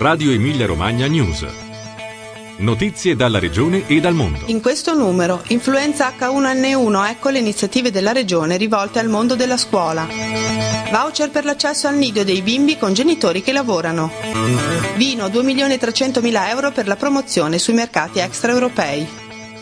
Radio Emilia Romagna News. Notizie dalla regione e dal mondo. In questo numero, influenza H1N1, ecco le iniziative della regione rivolte al mondo della scuola. Voucher per l'accesso al nido dei bimbi con genitori che lavorano. Vino, 2.300.000 euro per la promozione sui mercati extraeuropei.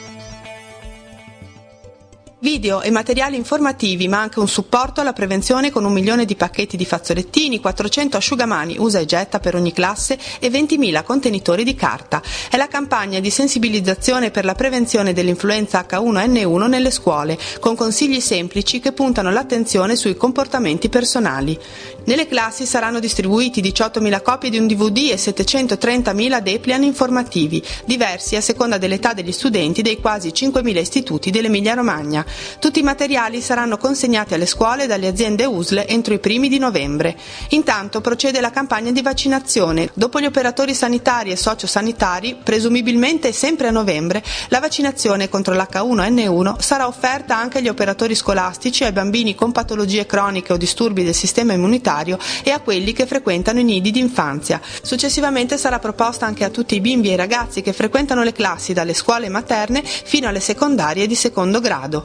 Video e materiali informativi, ma anche un supporto alla prevenzione con 1 milione di pacchetti di fazzolettini, 400 asciugamani usa e getta per ogni classe e 20.000 contenitori di carta. È la campagna di sensibilizzazione per la prevenzione dell'influenza H1N1 nelle scuole, con consigli semplici che puntano l'attenzione sui comportamenti personali. Nelle classi saranno distribuiti 18.000 copie di un DVD e 730.000 dépliant informativi, diversi a seconda dell'età degli studenti dei quasi 5.000 istituti dell'Emilia Romagna. Tutti i materiali saranno consegnati alle scuole dalle aziende USL entro i primi di novembre. Intanto procede la campagna di vaccinazione. Dopo gli operatori sanitari e sociosanitari, presumibilmente sempre a novembre, la vaccinazione contro l'H1N1 sarà offerta anche agli operatori scolastici, ai bambini con patologie croniche o disturbi del sistema immunitario e a quelli che frequentano i nidi d'infanzia. Successivamente sarà proposta anche a tutti i bimbi e i ragazzi che frequentano le classi dalle scuole materne fino alle secondarie di secondo grado.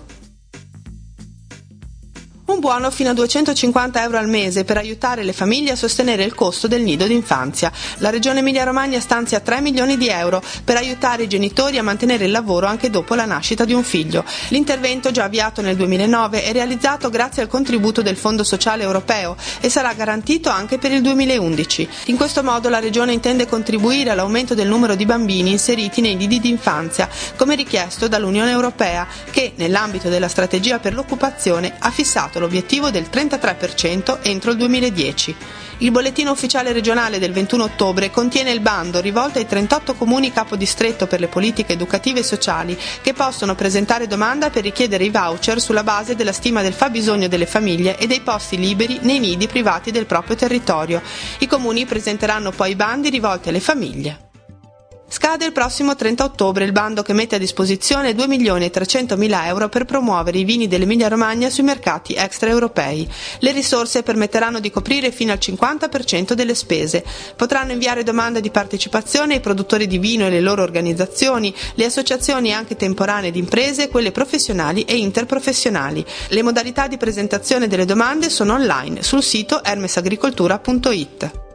Un buono fino a 250 euro al mese per aiutare le famiglie a sostenere il costo del nido d'infanzia. La Regione Emilia-Romagna stanzia 3 milioni di euro per aiutare i genitori a mantenere il lavoro anche dopo la nascita di un figlio. L'intervento, già avviato nel 2009, è realizzato grazie al contributo del Fondo Sociale Europeo e sarà garantito anche per il 2011. In questo modo la Regione intende contribuire all'aumento del numero di bambini inseriti nei nidi d'infanzia, come richiesto dall'Unione Europea, che, nell'ambito della strategia per l'occupazione, ha fissato l'obiettivo del 33% entro il 2010. Il bollettino ufficiale regionale del 21 ottobre contiene il bando rivolto ai 38 comuni capodistretto per le politiche educative e sociali che possono presentare domanda per richiedere i voucher sulla base della stima del fabbisogno delle famiglie e dei posti liberi nei nidi privati del proprio territorio. I comuni presenteranno poi bandi rivolti alle famiglie. Scade il prossimo 30 ottobre il bando che mette a disposizione 2.300.000 euro per promuovere i vini dell'Emilia Romagna sui mercati extraeuropei. Le risorse permetteranno di coprire fino al 50% delle spese. Potranno inviare domanda di partecipazione i produttori di vino e le loro organizzazioni, le associazioni anche temporanee di imprese, quelle professionali e interprofessionali. Le modalità di presentazione delle domande sono online sul sito hermesagricoltura.it.